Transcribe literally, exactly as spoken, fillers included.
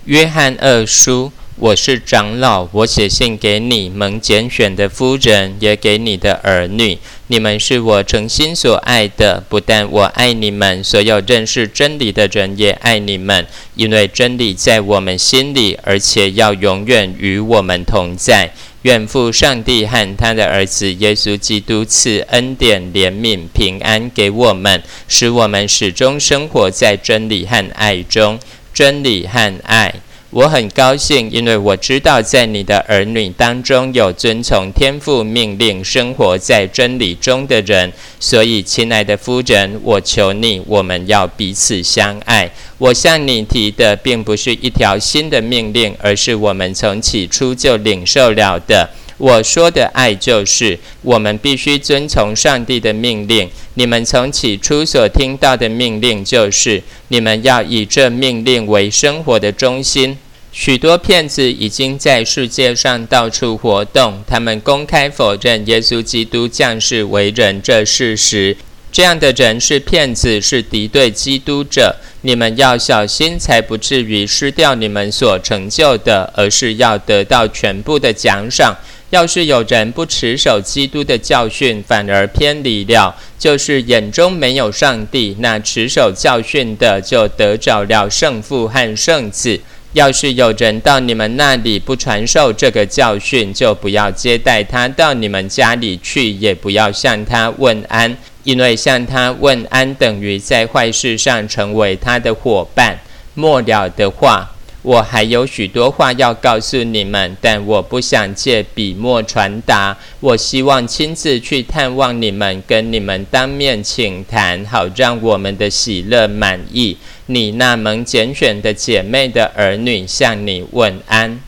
约翰二书，我是长老，我写信给你蒙拣选的夫人，也给你的儿女。你们是我诚心所爱的，不但我爱你们，所有认识真理的人也爱你们，因为真理在我们心里，而且要永远与我们同在。愿父上帝和他的儿子耶稣基督赐恩典、怜悯、平安给我们，使我们始终生活在真理和爱中。真理和爱，我很高兴，因为我知道在你的儿女当中有遵从天父命令、生活在真理中的人。所以，亲爱的夫人，我求你，我们要彼此相爱。我向你提的并不是一条新的命令，而是我们从起初就领受了的。我说的爱就是我们必须遵从上帝的命令。你们从起初所听到的命令就是你们要以这命令为生活的中心。许多骗子已经在世界上到处活动，他们公开否认耶稣基督降世为人这事实。这样的人是骗子，是敌对基督者。你们要小心，才不至于失掉你们所成就的，而是要得到全部的奖赏。要是有人不持守基督的教训，反而偏离了，就是眼中没有上帝，那持守教训的就得着了圣父和圣子。要是有人到你们那里不传授这个教训，就不要接待他到你们家里去，也不要向他问安，因为向他问安等于在坏事上成为他的伙伴。末了的话，我还有许多话要告诉你们，但我不想借笔墨传达。我希望亲自去探望你们，跟你们当面倾谈，好让我们的喜乐满意。你那蒙拣选的姐妹的儿女向你问安。